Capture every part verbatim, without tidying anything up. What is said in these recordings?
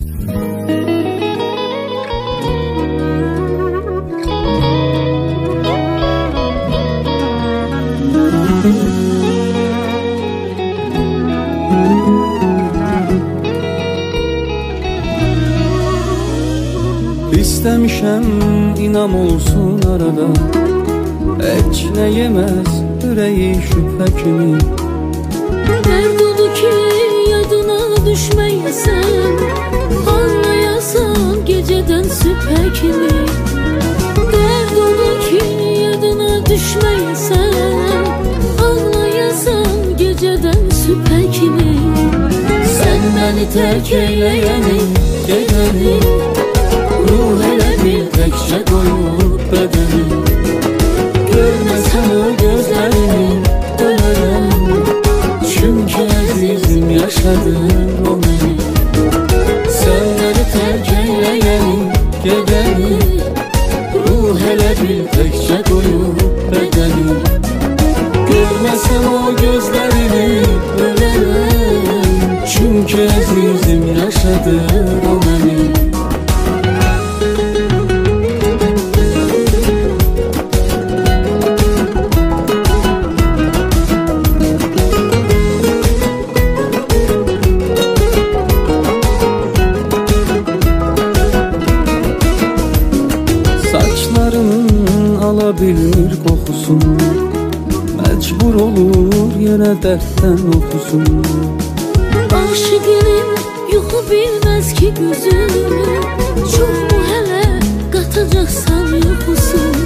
İstemişem inam olsun arada, heç ne yemez yüreği şüphe kimi. Dert oldu ki yadına düşmeyesen, anlayasan geceden süphe kimi. Dert oldu ki yadına düşmeyesen, anlayasan geceden süphe kimi. Sen beni terk eyleyeni, gedeni, ruh hele bir tekçe koyup bedeni. Görmesem o gözlerini ölerim, çünkü azizim yaşadın o beni. Sen beni terk eyleyeni, gedeni, ruh hele bir tekçe koyup bedeni. Görmesem o gözlerini ölerim, çünkü azizim yaşadın o beni. Saçlarının alabilir kokusunu, mecbur olur yine dertten okusun. Aşıqım yuxu bilmez ki gözüm, çok mu hele katacaksan yuxusun.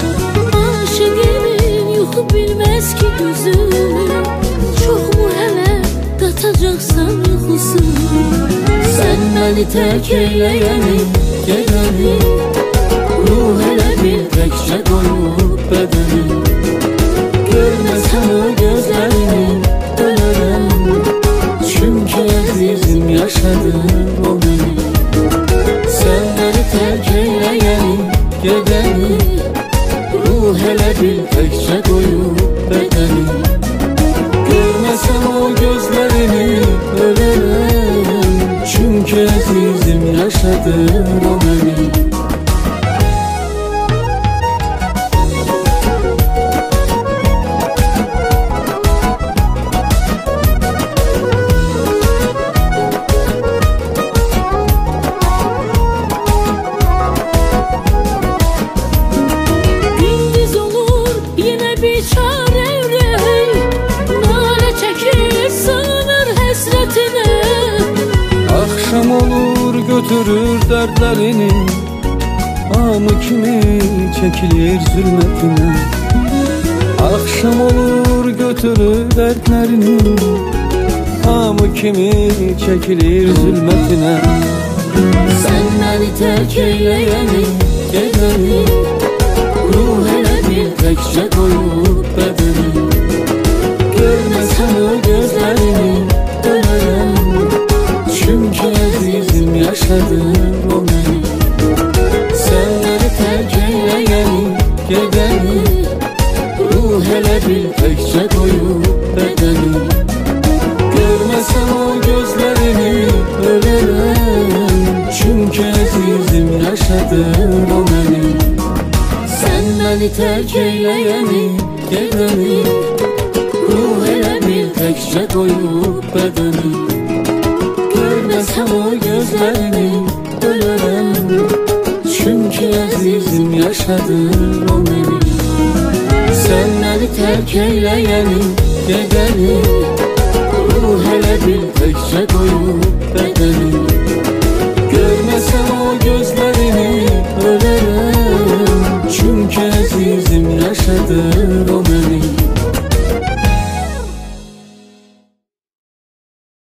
Aşıqım yuxu bilmez ki gözüm, çok mu hele katacaksan yuxusun. Sen beni terk eyleyeni, gedeni, ruh hele bir tekçe koyup bedeni. Görmesem o gözlerini ölerim, çünkü azizim yaşadın o beni. Sen beni terk eyleyeni, gedeni, ruh hele bir tekçe koyup bedeni. Görmesem o gözlerini ölerim, çünkü azizim yaşadın o beni. Akşam olur götürür dertlerini, amı kimi çekilir zulmetine. Akşam olur götürür dertlerini, amı kimi çekilir zulmetine. Sen beni terk eyleyeni, gedeni, ruh hele bir tekçe koyup bedeni. Görmesem o gözlerini ölerim, çünkü azizim yaşadın o beni. Sen beni terk eyleyeni, gedeni, ruh hele bir tekçe koyup bedeni. Görmesem o gözlerini ölerim, çünkü azizim yaşadın o beni. Sen beni terk eyleyeni, gedeni, ruh hele bir tekçe koyup bedeni. Görmesem o gözlerini ölerim, çünkü azizim yaşadın o beni. Sen beni terk eyleyeni, gedeni, ruh hele bir tekçe koyup bedeni. Görmesem o gözlerini ölerim, çünkü azizim yaşadın